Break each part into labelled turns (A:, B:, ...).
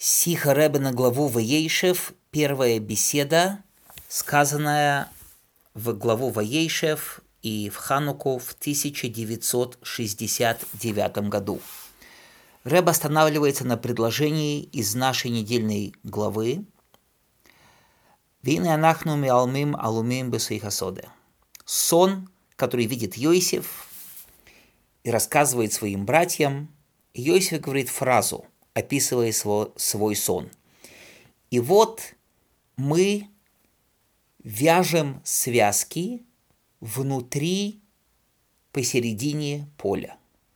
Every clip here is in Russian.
A: Сиха Ребе на главу Ваейшев, первая беседа, сказанная в главу Ваейшев и в Хануку в 1969 году. Ребе останавливается на предложении из нашей недельной главы «Вине анахну миалмим алумим бесейхасоде». Сон, который видит Йосеф и рассказывает своим братьям. Йосеф говорит фразу, описывая свой сон. И вот мы вяжем связки внутри, посередине поля.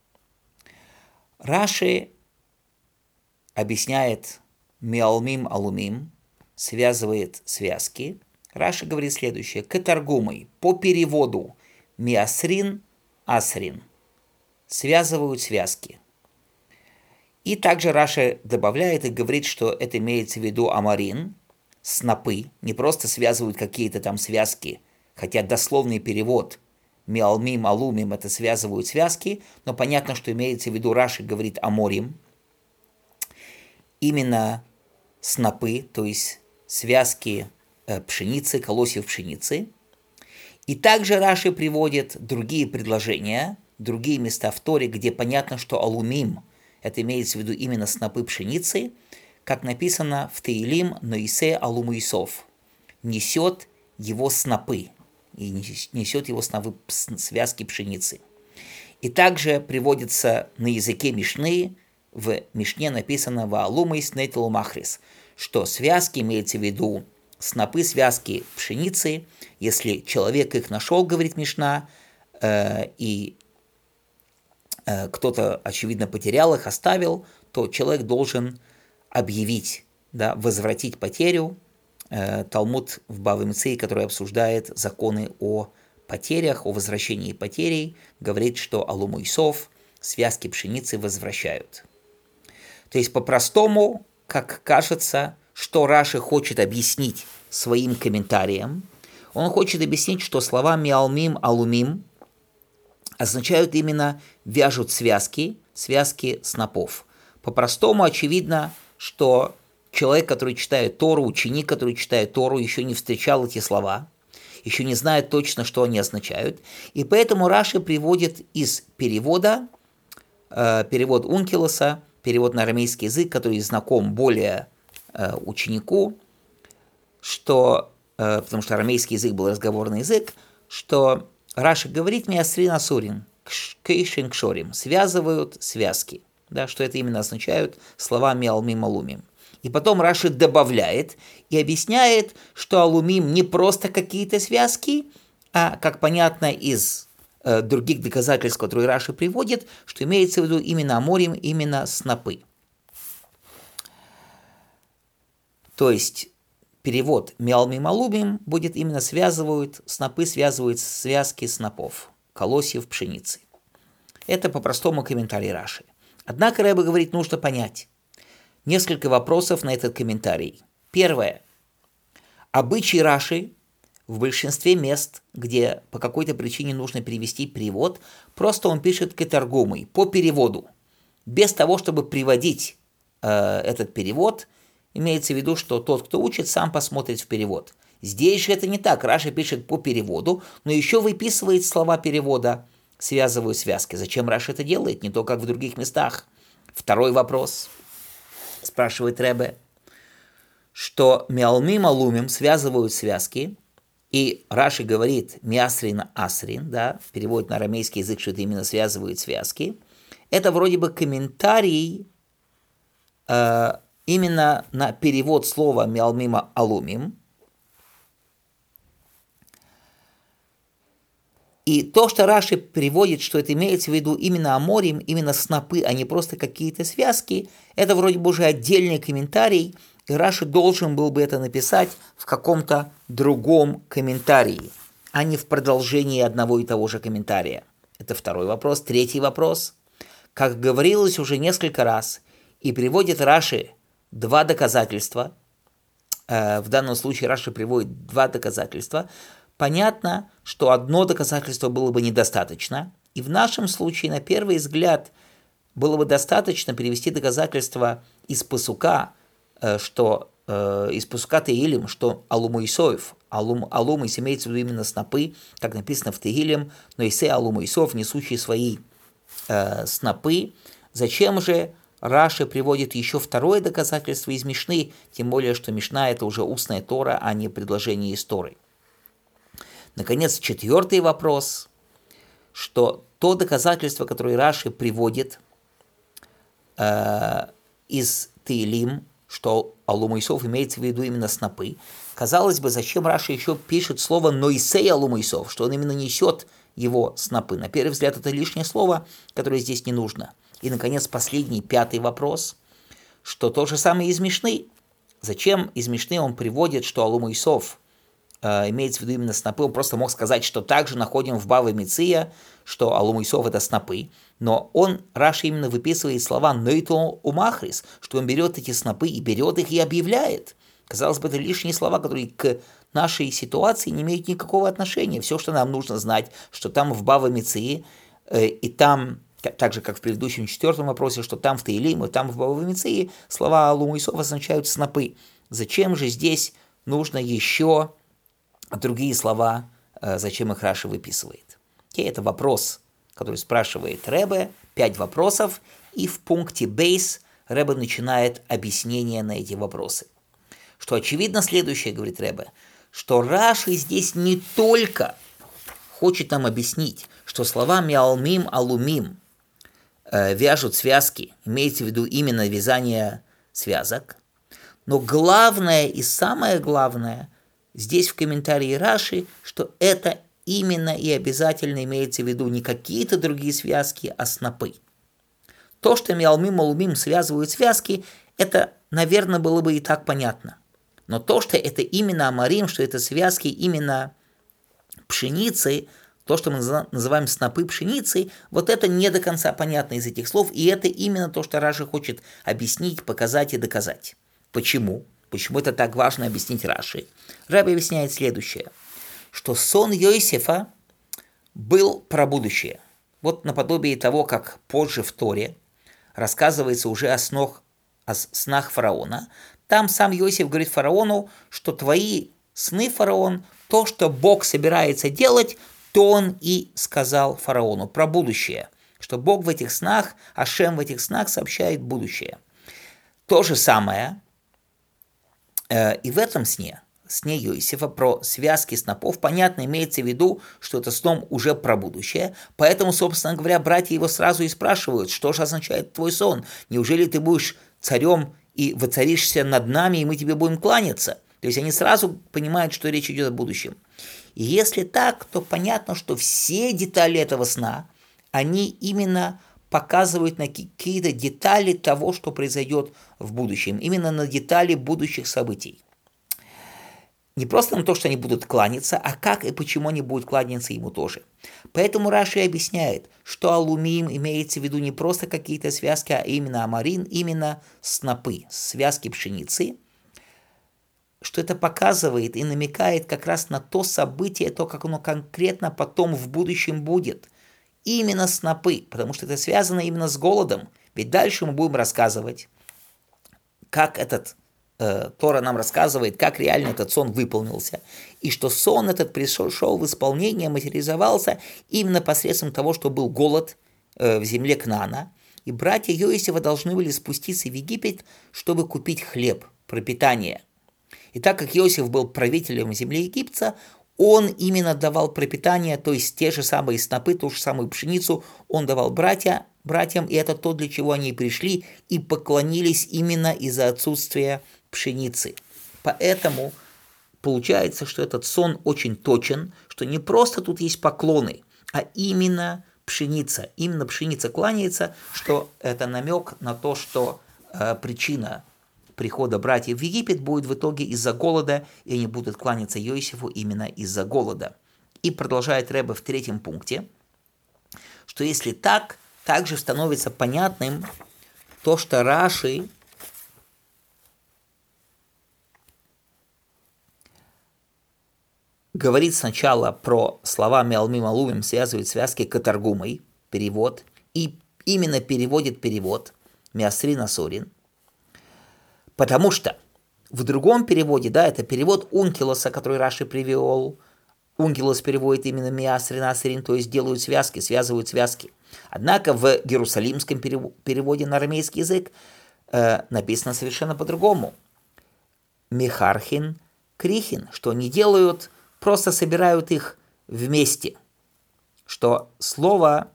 A: Раши объясняет миалмим алумим, связывает связки. Раши говорит следующее: катаргумой, по переводу миасрин асрин, связывают связки. И также Раши добавляет и говорит, что это имеется в виду амарин, снопы, не просто связывают какие-то там связки, хотя дословный перевод миалмим алумим это связывают связки, но понятно, что имеется в виду, Раши говорит аморим, именно снопы, то есть связки пшеницы, колосьев пшеницы. И также Раши приводит другие предложения, другие места в Торе, где понятно, что алумим это имеется в виду именно снопы пшеницы, как написано в Теилим «Ноисе алумуисов» – несет его снопы, и несет его снопы, связки пшеницы. И также приводится на языке Мишны, в Мишне написано «Ваалумейс нетелу махрис», что связки имеется в виду снопы, связки пшеницы. Если человек их нашел, говорит Мишна, и кто-то, очевидно, потерял их, оставил, то человек должен объявить, возвратить потерю. Талмуд в Бава Меции, который обсуждает законы о потерях, о возвращении потерей, говорит, что алумуисов, связки пшеницы возвращают. То есть, по-простому, как кажется, что Раши хочет объяснить своим комментарием, он хочет объяснить, что слова миалмим алумим означают именно вяжут связки снопов. По-простому очевидно, что человек, который читает Тору, ученик, который читает Тору, еще не встречал эти слова, еще не знает точно, что они означают. И поэтому Раши приводит из перевода, перевод Ункилоса, перевод на арамейский язык, который знаком более ученику, что, потому что арамейский язык был разговорный язык, что Раши говорит «Миасрин асурин», «кейшин кшорим», связывают связки, что это именно означают слова «миалмим алумим». И потом Раши добавляет и объясняет, что алумим не просто какие-то связки, а, как понятно из других доказательств, которые Раши приводит, что имеется в виду именно аморим, именно снопы. То есть перевод миалмим алумим будет именно связывают, снопы связывают связки снопов, колосьев пшеницы. Это по-простому комментарий Раши. Однако Ребе говорит, нужно понять несколько вопросов на этот комментарий. Первое. Обычай Раши в большинстве мест, где по какой-то причине нужно перевести перевод, просто он пишет катаргумой, по переводу, без того, чтобы приводить этот перевод. Имеется в виду, что тот, кто учит, сам посмотрит в перевод. Здесь же это не так. Раши пишет по переводу, но еще выписывает слова перевода, связывают связки. Зачем Раши это делает? Не то, как в других местах. Второй вопрос. Спрашивает Ребе, что миалмим алумим связывают связки, и Раши говорит миасрин асрин, переводит на арамейский язык, что это именно связывают связки. Это вроде бы комментарий именно на перевод слова миалмима алумим. И то, что Раши приводит, что это имеется в виду именно аморим, именно снопы, а не просто какие-то связки, это вроде бы уже отдельный комментарий, и Раши должен был бы это написать в каком-то другом комментарии, а не в продолжении одного и того же комментария. Это второй вопрос. Третий вопрос. Как говорилось уже несколько раз, и приводит Раши два доказательства, в данном случае Раши приводит два доказательства. Понятно, что одно доказательство было бы недостаточно, и в нашем случае, на первый взгляд, было бы достаточно привести доказательства из пасука, что из Пусука Теилим, что Алум Исоев, Алум имеется в виду именно снопы, как написано в Теилим, но Исе Алум Исоев, несущие свои снопы. Зачем же Раши приводит еще второе доказательство из Мишны, тем более, что Мишна – это уже устная Тора, а не предложение из Торы. Наконец, четвертый вопрос, что то доказательство, которое Раши приводит из Теилим, что Алум Исов имеется в виду именно снопы. Казалось бы, зачем Раши еще пишет слово «Нойсей Алум Исов», что он именно несет его снопы. На первый взгляд, это лишнее слово, которое здесь не нужно. И, наконец, последний, пятый вопрос, что то же самое из Мишны. Зачем из Мишны он приводит, что Алум Исов имеется в виду именно снопы? Он просто мог сказать, что также находим в Бава Меция, что Алум Исов – это снопы. Но Раши именно выписывает слова «нейтон умахрис», что он берет эти снопы и берет их и объявляет. Казалось бы, это лишние слова, которые к нашей ситуации не имеют никакого отношения. Все, что нам нужно знать, что там в Бава Меции, и там, так же, как в предыдущем четвертом вопросе, что там в Теилим, и там в Бава Меции слова Алум Исов означают снопы. Зачем же здесь нужно еще другие слова, зачем их Раши выписывает? Это вопрос, который спрашивает Ребе, 5 вопросов, и в пункте бейс Ребе начинает объяснение на эти вопросы. Что очевидно следующее, говорит Ребе, что Раши здесь не только хочет нам объяснить, что слова миалмим, алумим вяжут связки, имеется в виду именно вязание связок, но главное и самое главное здесь в комментарии Раши, что это именно и обязательно имеется в виду не какие-то другие связки, а снопы. То, что миалмим, алумим связывают связки, это, наверное, было бы и так понятно. Но то, что это именно амарим, что это связки именно пшеницы, то, что мы называем снопы пшеницы, вот это не до конца понятно из этих слов, и это именно то, что Раши хочет объяснить, показать и доказать. Почему? Почему это так важно объяснить Раши? Раши объясняет следующее, что сон Йосефа был про будущее. Вот наподобие того, как позже в Торе рассказывается уже о снах фараона, там сам Йосеф говорит фараону, что твои сны, фараон, то, что Бог собирается делать, то он и сказал фараону про будущее, что Бог в этих снах, Ашем в этих снах сообщает будущее. То же самое и в этом сне Йосефа про связки снопов, понятно, имеется в виду, что это сном уже про будущее, поэтому, собственно говоря, братья его сразу и спрашивают, что же означает твой сон, неужели ты будешь царем и воцаришься над нами, и мы тебе будем кланяться? То есть они сразу понимают, что речь идет о будущем. И если так, то понятно, что все детали этого сна, они именно показывают на какие-то детали того, что произойдет в будущем, именно на детали будущих событий. Не просто на то, что они будут кланяться, а как и почему они будут кланяться ему тоже. Поэтому Раши объясняет, что алумим имеется в виду не просто какие-то связки, а именно амарин, именно снопы, связки пшеницы, что это показывает и намекает как раз на то событие, то, как оно конкретно потом в будущем будет. Именно снопы, потому что это связано именно с голодом. Ведь дальше мы будем рассказывать, как Тора нам рассказывает, как реально этот сон выполнился, и что сон этот пришел в исполнение, материализовался именно посредством того, что был голод в земле Кнаана, и братья Йосефа должны были спуститься в Египет, чтобы купить хлеб, пропитание. И так как Йосеф был правителем земли Египта, он именно давал пропитание, то есть те же самые снопы, ту же самую пшеницу он давал братьям, и это то, для чего они пришли и поклонились именно из-за отсутствия пшеницы. Поэтому получается, что этот сон очень точен, что не просто тут есть поклоны, а именно пшеница. Именно пшеница кланяется, что это намек на то, что причина прихода братьев в Египет будет в итоге из-за голода, и они будут кланяться Йосефу именно из-за голода. И продолжает Ребе в 3 пункте, что если так, также становится понятным то, что Раши говорит сначала про слова миалмим алумим, связывает связки катаргумой, перевод, и именно переводит перевод, миасрин асорин. Потому что в другом переводе, да, это перевод Ункилоса, который Раши привел. Ункилос переводит именно миасрин асрин, то есть делают связки, связывают связки. Однако в иерусалимском переводе на арамейский язык написано совершенно по-другому. Михархин, крихин, что они делают, просто собирают их вместе. Что слово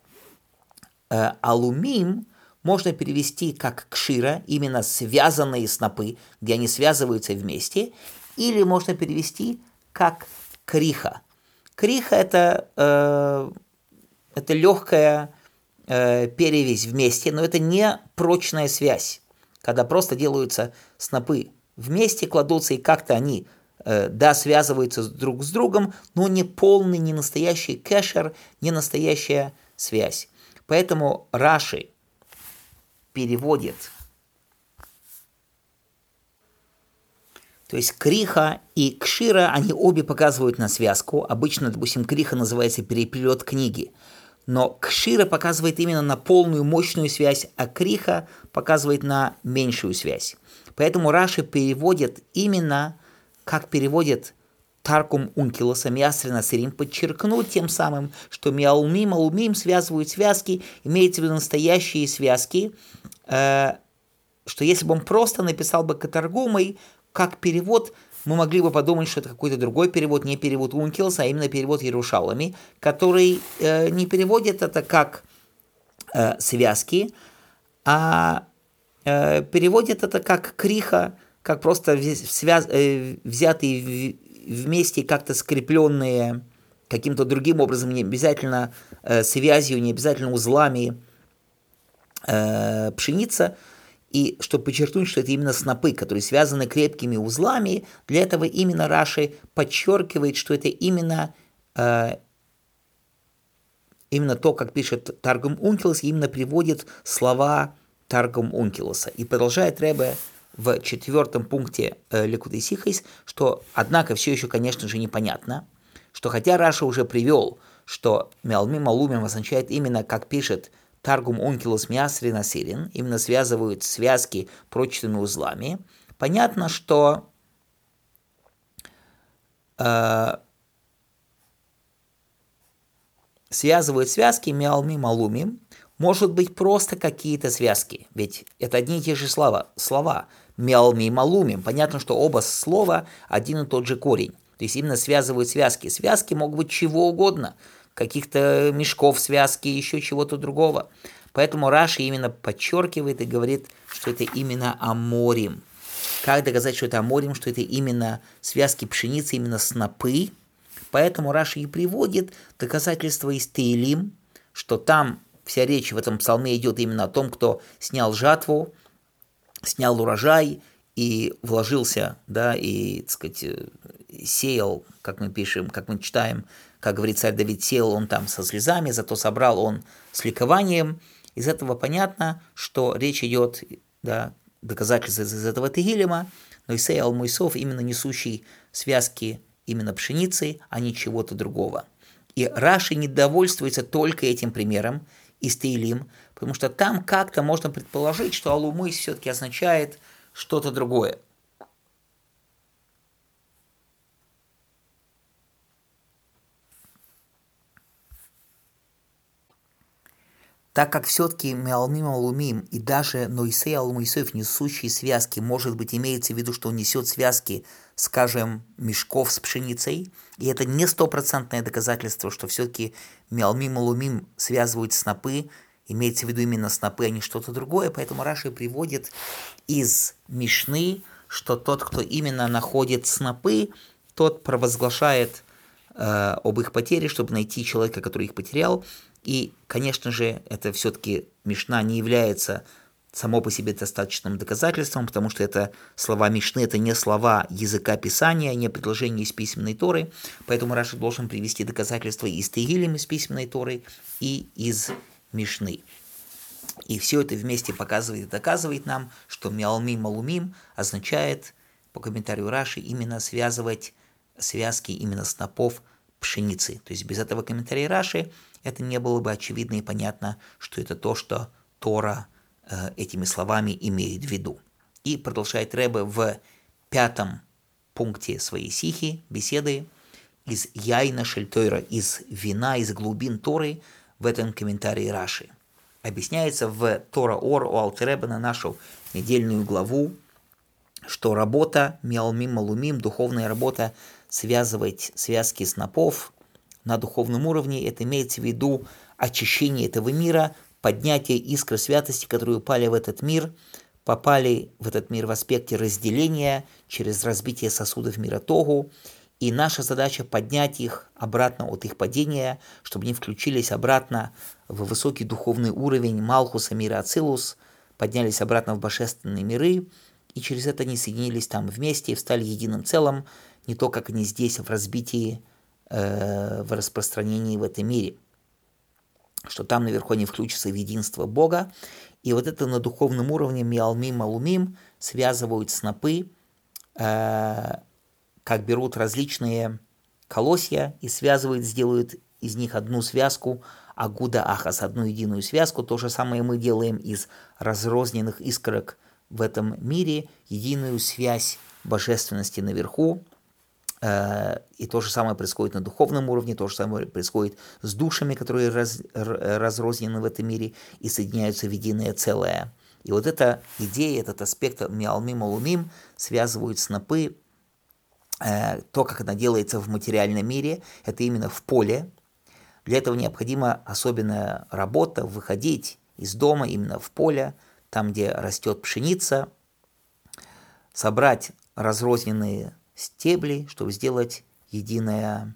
A: алумим можно перевести как кшира, именно связанные снопы, где они связываются вместе, или можно перевести как криха. Криха это легкая перевязь вместе, но это не прочная связь, когда просто делаются снопы вместе, кладутся, и как-то они связываются друг с другом, но не полный, не настоящий кэшер, не настоящая связь. Поэтому Раши переводит, то есть криха и кшира, они обе показывают на связку. Обычно, допустим, криха называется переплет книги, но кшира показывает именно на полную мощную связь, а криха показывает на меньшую связь. Поэтому Раши переводит именно, как переводит Таргум Ункилоса, миасрин асрин, подчеркнуть тем самым, что миалумим, алумим связывают связки, имеется в виду настоящие связки, что если бы он просто написал бы катаргумой, как перевод, мы могли бы подумать, что это какой-то другой перевод, не перевод Ункилоса, а именно перевод Ярушалами, который не переводит это как связки, а переводит это как криха, как просто взятые вместе, как-то скрепленные каким-то другим образом, не обязательно связью, не обязательно узлами пшеница. И чтобы подчеркнуть, что это именно снопы, которые связаны крепкими узлами, для этого именно Раши подчеркивает, что это именно то, как пишет Таргум Ункилос, именно приводит слова Таргум Ункилоса. И продолжает Ребе в 4 пункте Ликутей Сихос, что, однако, все еще, конечно же, непонятно, что хотя Раша уже привел, что миалмим алумим означает именно, как пишет Таргум Ункилос миасрин асирин, именно связывают связки прочными узлами, понятно, что связывают связки миалмим алумим, может быть просто какие-то связки, ведь это одни и те же слова миалмим алумим. Понятно, что оба слова один и тот же корень, то есть именно связывают связки. Связки могут быть чего угодно, каких-то мешков связки, еще чего-то другого. Поэтому Раши именно подчеркивает и говорит, что это именно аморим. Как доказать, что это аморим, что это именно связки пшеницы, именно снопы? Поэтому Раши и приводит доказательства из Теилим, что там вся речь в этом псалме идет именно о том, кто снял жатву, снял урожай и вложился, да, и, так сказать, сеял, как мы пишем, как мы читаем, как говорит царь Давид, сеял он там со слезами, зато собрал он с ликованием. Из этого понятно, что речь идет, да, доказательства из этого Тегилима, но Исей Ал-Мойсов именно несущий связки именно пшеницы, а не чего-то другого. И Раши не довольствуется только этим примером из Теилим, потому что там как-то можно предположить, что Алумыс все-таки означает что-то другое. Так как все-таки миалмим алумим и даже нойсей алмойсов, несущие связки, может быть, имеется в виду, что он несет связки, скажем, мешков с пшеницей, и это не стопроцентное доказательство, что все-таки миалмим алумим связывают снопы, имеется в виду именно снопы, а не что-то другое, поэтому Раши приводит из Мишны, что тот, кто именно находит снопы, тот провозглашает об их потере, чтобы найти человека, который их потерял. И, конечно же, это все-таки Мишна не является само по себе достаточным доказательством, потому что это слова Мишны, это не слова языка Писания, не предложения из письменной Торы, поэтому Раши должен привести доказательства из Тегилим, из письменной Торы, и из Мишны. И все это вместе показывает и доказывает нам, что миалмим алумим означает, по комментарию Раши, именно связывать связки именно снопов пшеницы. То есть без этого комментария Раши это не было бы очевидно и понятно, что это то, что Тора этими словами имеет в виду. И продолжает Ребе в 5 пункте своей сихи, беседы, из яйна шельтойра, из вина, из глубин Торы, в этом комментарии Раши. Объясняется в Тора Ор у Алтер Ребе на нашу недельную главу, что работа миалмим малумим, духовная работа, связывать связки снопов на духовном уровне, это имеется в виду очищение этого мира, поднятие искры святости, которые упали в этот мир, попали в этот мир в аспекте разделения через разбитие сосудов мира Тогу, и наша задача поднять их обратно от их падения, чтобы они включились обратно в высокий духовный уровень Малхуса мира Ацилус, поднялись обратно в божественные миры, и через это они соединились там вместе и стали единым целым, не то, как они здесь в разбитии, в распространении в этом мире, что там наверху они включатся в единство Бога. И вот это на духовном уровне миалмим малумим связывают снопы, как берут различные колосья и связывают, сделают из них одну связку, агуда ахас, одну единую связку. То же самое мы делаем из разрозненных искорок в этом мире, единую связь божественности наверху. И то же самое происходит на духовном уровне, то же самое происходит с душами, которые разрознены в этом мире и соединяются в единое целое. И вот эта идея, этот аспект миалмим малумим связывают снопы, то, как она делается в материальном мире, это именно в поле. Для этого необходима особенная работа, выходить из дома именно в поле, там, где растет пшеница, собрать разрозненные стебли, чтобы сделать единую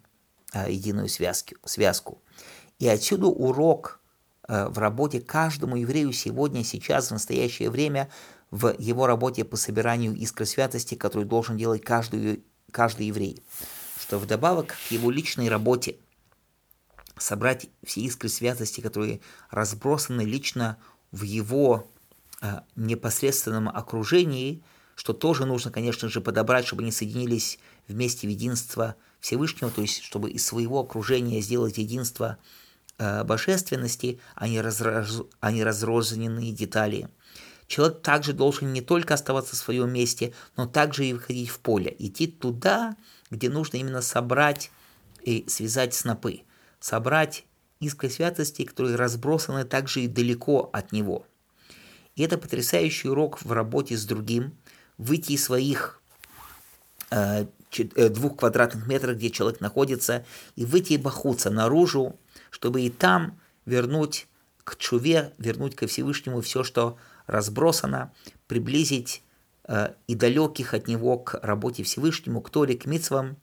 A: связку. И отсюда урок в работе каждому еврею сегодня, сейчас, в настоящее время, в его работе по собиранию искры святости, которую должен делать каждый еврей, что вдобавок к его личной работе собрать все искры святости, которые разбросаны лично в его непосредственном окружении, что тоже нужно, конечно же, подобрать, чтобы они соединились вместе в единство Всевышнего, то есть чтобы из своего окружения сделать единство божественности, а не разрозненные детали. Человек также должен не только оставаться в своем месте, но также и выходить в поле, идти туда, где нужно именно собрать и связать снопы, собрать искры святости, которые разбросаны также и далеко от него. И это потрясающий урок в работе с другим, выйти из своих 2 квадратных метров, где человек находится, и выйти бахуца наружу, чтобы и там вернуть к чуве, вернуть ко Всевышнему все, что разбросано, приблизить и далеких от него к работе Всевышнему, к Торе, к мицвам,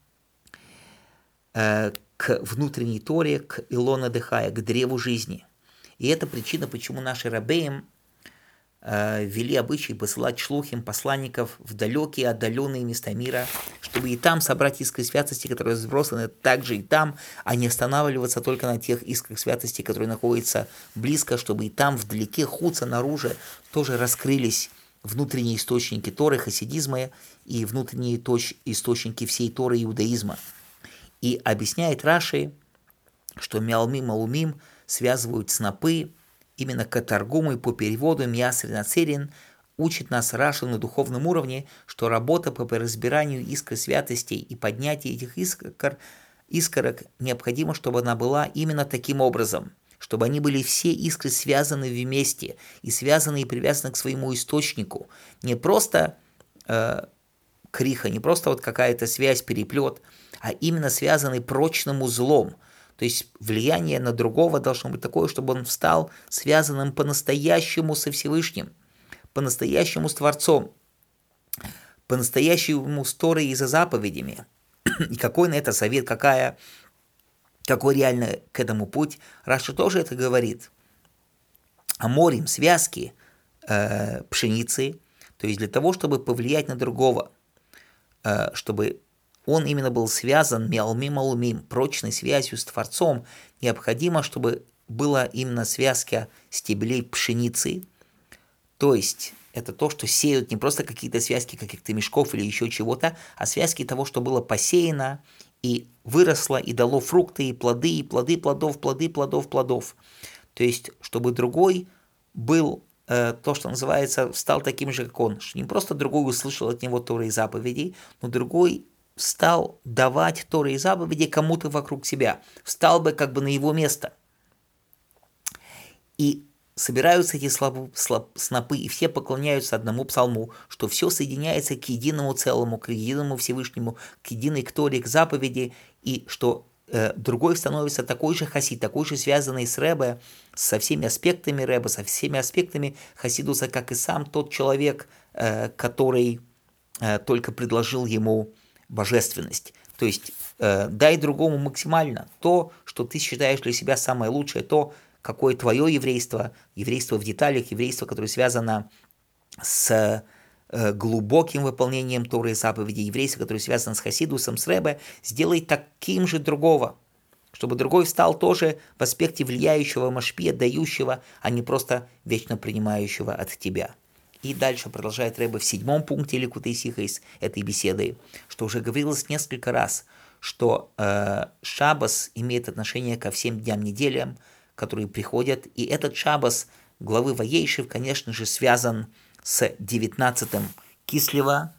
A: к внутренней Торе, к Илона Дехая, к древу жизни. И это причина, почему наши рабеим ввели обычай посылать шлухим, посланников в далекие, отдаленные места мира, чтобы и там собрать искры святости, которые разбросаны также и там, а не останавливаться только на тех искрах святости, которые находятся близко, чтобы и там, вдалеке, хуца, наружу, тоже раскрылись внутренние источники Торы, хасидизма и внутренние источники всей Торы иудаизма. И объясняет Раши, что миалмим малумим связывают снопы, именно катаргуму и по переводу Миасрин Ацерин учит нас Раши на духовном уровне, что работа по разбиранию искр святостей и поднятию этих искорок необходимо, чтобы она была именно таким образом, чтобы они были все искры связаны вместе и связаны и привязаны к своему источнику. Не просто криха, не просто вот какая-то связь, переплет, а именно связаны прочным узлом. То есть влияние на другого должно быть такое, чтобы он стал связанным по-настоящему со Всевышним, по-настоящему с Творцом, по-настоящему с Торой и за заповедями. И какой на это совет, какой реально к этому путь. Раша тоже это говорит. Аморим, связки пшеницы, то есть для того, чтобы повлиять на другого, чтобы он именно был связан миалмим малумим, прочной связью с Творцом, необходимо, чтобы была именно связка стеблей пшеницы, то есть это то, что сеют не просто какие-то связки каких-то мешков или еще чего-то, а связки того, что было посеяно и выросло, и дало фрукты, и плоды плодов. То есть, чтобы другой был то, что называется, стал таким же, как он. Что не просто другой услышал от него Торы и заповеди, но другой стал давать Торы и заповеди кому-то вокруг себя. Встал бы как бы на его место. И собираются эти снопы, и все поклоняются одному псалму, что все соединяется к единому целому, к единому Всевышнему, к единой к Торе, к заповеди, и что другой становится такой же хасид, такой же связанный с Ребе, со всеми аспектами Ребе, со всеми аспектами хасидуса, как и сам тот человек, который только предложил ему божественность. То есть дай другому максимально то, что ты считаешь для себя самое лучшее, то, какое твое еврейство, еврейство в деталях, еврейство, которое связано с глубоким выполнением Торы и заповедей, еврейство, которое связано с хасидусом, с Ребе, сделай таким же другого, чтобы другой стал тоже в аспекте влияющего машпия, дающего, а не просто вечно принимающего от тебя. И дальше продолжает Ребе в 7 пункте Ликутей Сихос этой беседы, что уже говорилось несколько раз, что шаббос имеет отношение ко всем дням неделям, которые приходят, и этот шаббос главы Ваейшев, конечно же, связан с 19-м Кислева.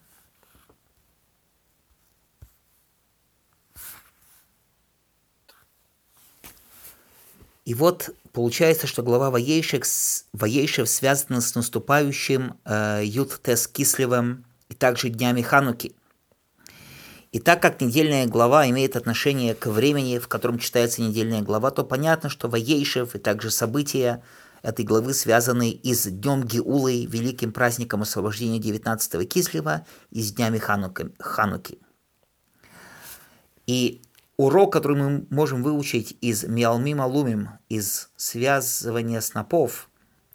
A: И вот получается, что глава Ваейшев связана с наступающим Ют-Тес Кислевым и также днями Хануки. И так как недельная глава имеет отношение к времени, в котором читается недельная глава, то понятно, что Ваейшев и также события этой главы связаны и с Днем Геулы, великим праздником освобождения 19-го Кислева, и с днями Хануки. И урок, который мы можем выучить из Миалмим Алумим, из связывания снопов,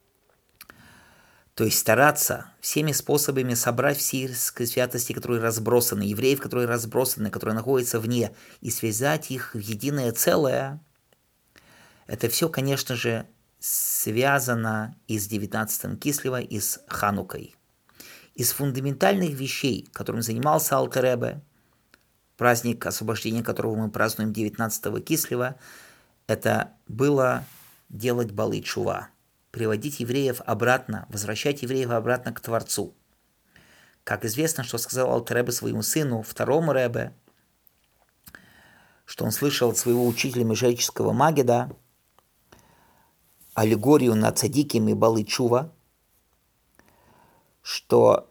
A: то есть стараться всеми способами собрать все святости, которые разбросаны, евреев, которые разбросаны, которые находятся вне, и связать их в единое целое, это все, конечно же, связано и с 19-м Кислева, и с Ханукой. Из фундаментальных вещей, которым занимался Алтер Ребе, праздник освобождения которого мы празднуем 19-го Кислева, это было делать Баалей Тшува, приводить евреев обратно, возвращать евреев обратно к Творцу. Как известно, что сказал Алтер Ребе своему сыну, второму Ребе, что он слышал от своего учителя Межерического Магида аллегорию на цадиким и Баалей Тшува, что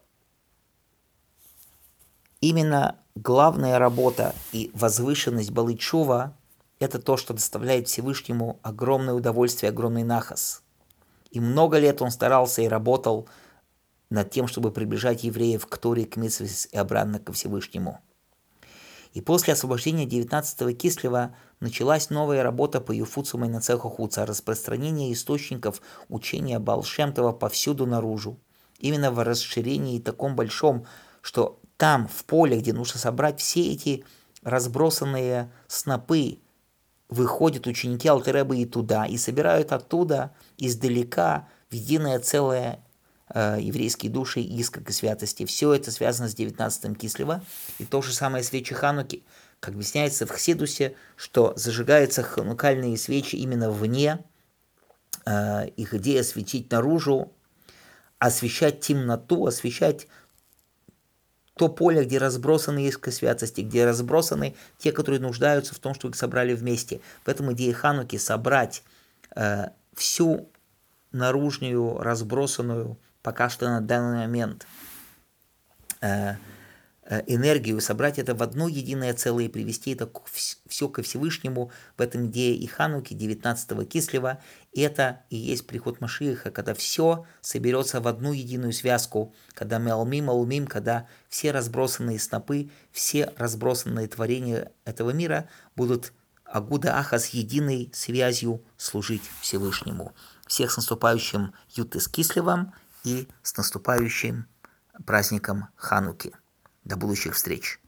A: именно главная работа и возвышенность Баалей Тшува – это то, что доставляет Всевышнему огромное удовольствие, огромный нахас. И много лет он старался и работал над тем, чтобы приближать евреев к Торе, к мицве и обратно ко Всевышнему. И после освобождения 19-го Кислева началась новая работа по Юфуцу Майнацеху Хуца, распространение источников учения Баал Шем Това повсюду наружу. Именно в расширении таком большом, что там, в поле, где нужно собрать все эти разбросанные снопы, выходят ученики Алтер Ребе и туда, и собирают оттуда, издалека, в единое целое еврейские души, искорка святости. Все это связано с 19-м Кислева. И то же самое свечи Хануки. Как объясняется в Хсидусе, что зажигаются ханукальные свечи именно вне, их идея светить наружу, освещать темноту, освещать то поле, где разбросаны искры святости, где разбросаны те, которые нуждаются в том, что их собрали вместе. Поэтому идея Хануки собрать всю наружную, разбросанную, пока что на данный момент, энергию, собрать это в одно единое целое и привести это все ко Всевышнему. В этом идея и Хануки, 19-го Кислева. Это и есть приход Машиаха, когда все соберется в одну единую связку, когда Меалмим, Алумим, когда все разбросанные снопы, все разбросанные творения этого мира будут Агуда Аха с единой связью служить Всевышнему. Всех с наступающим Ют-Тес Кислевом и с наступающим праздником Хануки. До будущих встреч!